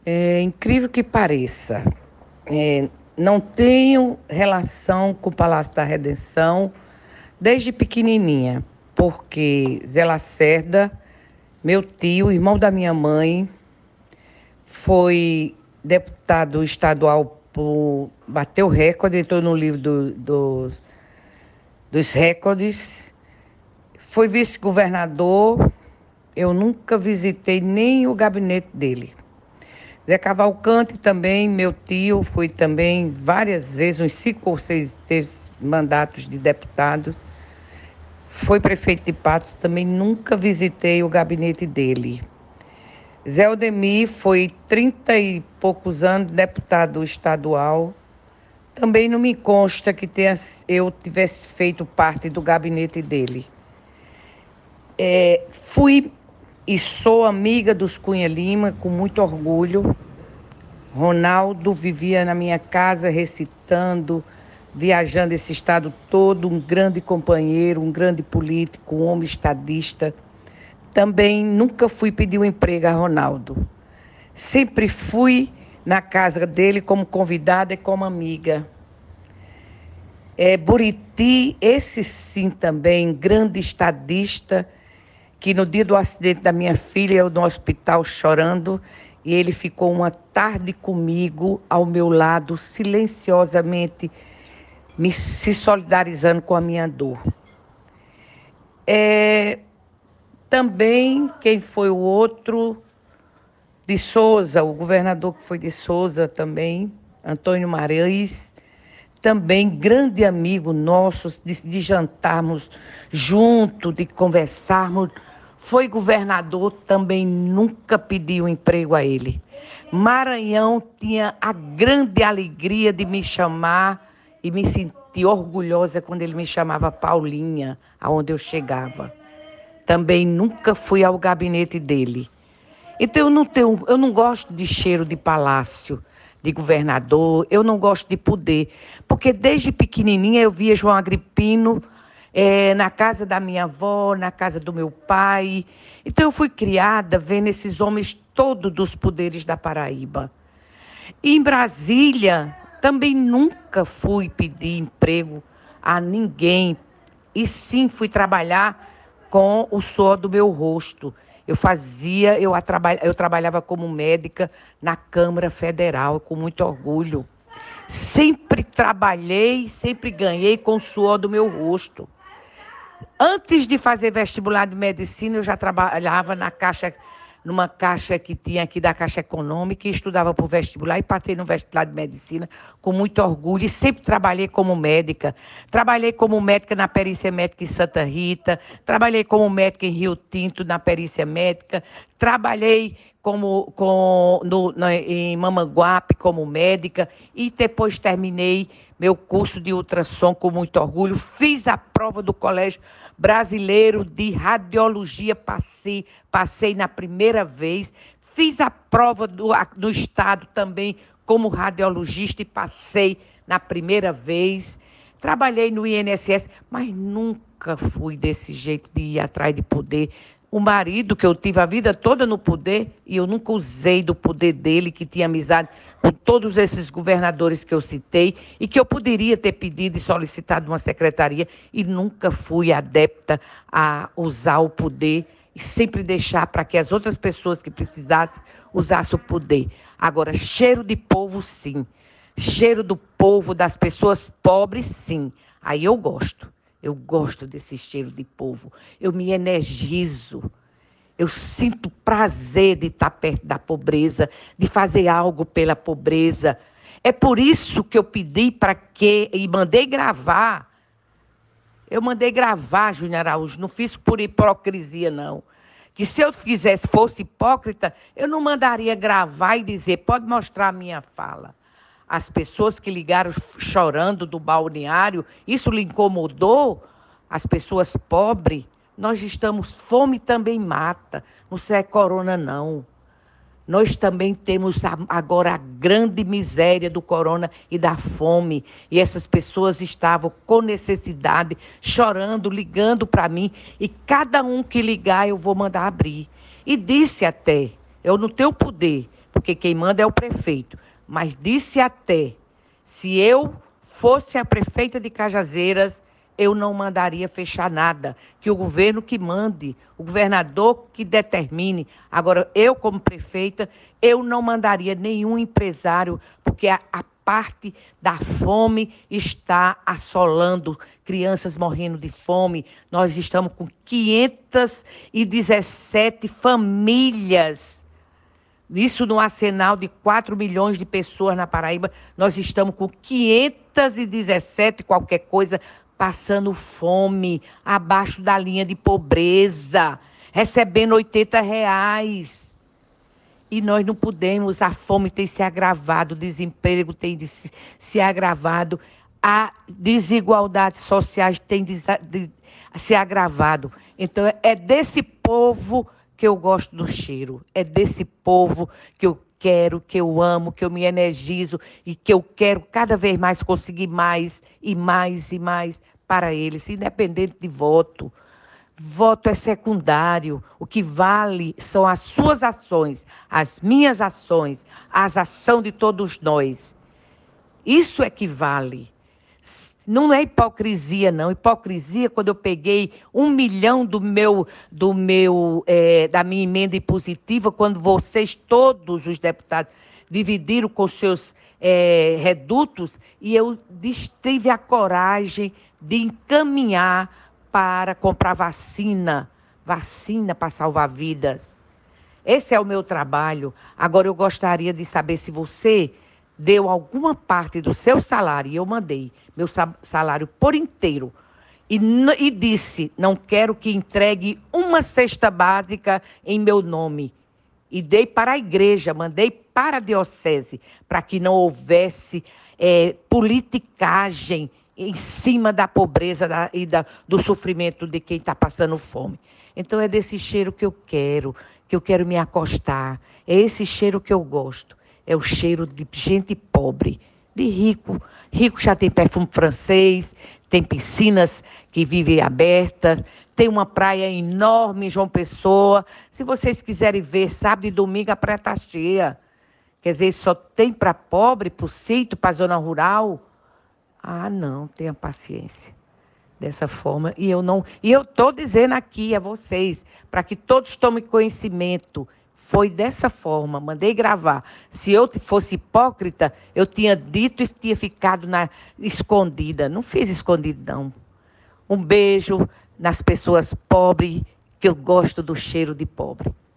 É incrível que pareça, não tenho relação com o Palácio da Redenção desde pequenininha, porque Zé Lacerda, meu tio, irmão da minha mãe, foi deputado estadual, bateu recorde, entrou no livro dos recordes, foi vice-governador. Eu nunca visitei nem o gabinete dele. Zé Cavalcante também, meu tio, foi também várias vezes, uns 5 ou 6 mandatos de deputado. Foi prefeito de Patos, também nunca visitei o gabinete dele. Zé Aldemir foi 30 e poucos anos deputado estadual. Também não me consta que eu tivesse feito parte do gabinete dele. Fui e sou amiga dos Cunha Lima, com muito orgulho. Ronaldo vivia na minha casa recitando, viajando esse estado todo, um grande companheiro, um grande político, um homem estadista. Também nunca fui pedir um emprego a Ronaldo. Sempre fui na casa dele como convidada e como amiga. Buriti, esse sim também, grande estadista, que no dia do acidente da minha filha, eu no hospital chorando, e ele ficou uma tarde comigo, ao meu lado, silenciosamente, se solidarizando com a minha dor. Também, quem foi o outro? De Souza, o governador que foi de Souza também, Antônio Marins, também grande amigo nosso, de jantarmos junto, de conversarmos. Foi governador, também nunca pedi um emprego a ele. Maranhão tinha a grande alegria de me chamar e me senti orgulhosa quando ele me chamava Paulinha, aonde eu chegava. Também nunca fui ao gabinete dele. Então eu não gosto de cheiro de palácio, de governador, eu não gosto de poder, porque desde pequenininha eu via João Agripino na casa da minha avó, na casa do meu pai. Então eu fui criada vendo esses homens todos dos poderes da Paraíba. E em Brasília também nunca fui pedir emprego a ninguém, e sim fui trabalhar com o suor do meu rosto. Eu trabalhava como médica na Câmara Federal, com muito orgulho. Sempre trabalhei, sempre ganhei com o suor do meu rosto. Antes de fazer vestibular de medicina, eu já trabalhava numa caixa que tinha aqui da Caixa Econômica, e estudava para o vestibular e passei no vestibular de medicina com muito orgulho, e sempre trabalhei como médica. Trabalhei como médica na perícia médica em Santa Rita, trabalhei como médica em Rio Tinto, na perícia médica, trabalhei em Mamanguape como médica, e depois terminei meu curso de ultrassom com muito orgulho. Fiz a prova do Colégio Brasileiro de Radiologia, passei na primeira vez. Fiz a prova do Estado também como radiologista e passei na primeira vez. Trabalhei no INSS, mas nunca fui desse jeito de ir atrás de poder. O marido que eu tive a vida toda no poder, e eu nunca usei do poder dele, que tinha amizade com todos esses governadores que eu citei, e que eu poderia ter pedido e solicitado uma secretaria, e nunca fui adepta a usar o poder e sempre deixar para que as outras pessoas que precisassem usassem o poder. Agora, cheiro de povo, sim. Cheiro do povo, das pessoas pobres, sim. Aí eu gosto. Eu gosto desse cheiro de povo. Eu me energizo. Eu sinto prazer de estar perto da pobreza, de fazer algo pela pobreza. É por isso que eu pedi e mandei gravar. Eu mandei gravar, Júnior Araújo, não fiz por hipocrisia, não. Que se eu fosse hipócrita, eu não mandaria gravar e dizer, pode mostrar a minha fala. As pessoas que ligaram chorando do balneário, isso lhe incomodou? As pessoas pobres, nós estamos, fome também mata, não é corona não. Nós também temos agora a grande miséria do corona e da fome. E essas pessoas estavam com necessidade, chorando, ligando para mim. E cada um que ligar eu vou mandar abrir. E disse até, eu não tenho poder, porque quem manda é o prefeito. Mas disse até, se eu fosse a prefeita de Cajazeiras, eu não mandaria fechar nada, que o governo que mande, o governador que determine. Agora, eu como prefeita, eu não mandaria nenhum empresário, porque a parte da fome está assolando, crianças morrendo de fome. Nós estamos com 517 famílias. Isso no arsenal de 4 milhões de pessoas na Paraíba, nós estamos com 517, qualquer coisa, passando fome, abaixo da linha de pobreza, recebendo R$ 80. E nós não podemos, a fome tem se agravado, o desemprego tem se agravado, a desigualdades sociais tem se agravado. Então, é desse povo que eu gosto do cheiro, é desse povo que eu quero, que eu amo, que eu me energizo e que eu quero cada vez mais conseguir mais e mais e mais para eles, independente de voto. Voto é secundário. O que vale são as suas ações, as minhas ações, as ações de todos nós. Isso é que vale. Não é hipocrisia, não. Hipocrisia, quando eu peguei 1 milhão da minha emenda impositiva, quando vocês, todos os deputados, dividiram com seus redutos, e eu tive a coragem de encaminhar para comprar vacina para salvar vidas. Esse é o meu trabalho. Agora, eu gostaria de saber se você deu alguma parte do seu salário, e eu mandei meu salário por inteiro, e disse, não quero que entregue uma cesta básica em meu nome. E dei para a igreja, mandei para a diocese, para que não houvesse politicagem em cima da pobreza do sofrimento de quem está passando fome. Então, é desse cheiro que eu quero me acostar. É esse cheiro que eu gosto. É o cheiro de gente pobre, de rico. Rico já tem perfume francês, tem piscinas que vivem abertas, tem uma praia enorme em João Pessoa. Se vocês quiserem ver, sábado e domingo a praia está cheia. Quer dizer, só tem para pobre, para o sítio, para a zona rural. Ah, não, tenha paciência. Dessa forma, e eu estou dizendo aqui a vocês, para que todos tomem conhecimento, foi dessa forma, mandei gravar. Se eu fosse hipócrita, eu tinha dito e tinha ficado escondida. Não fiz escondido, não. Um beijo nas pessoas pobres, que eu gosto do cheiro de pobre.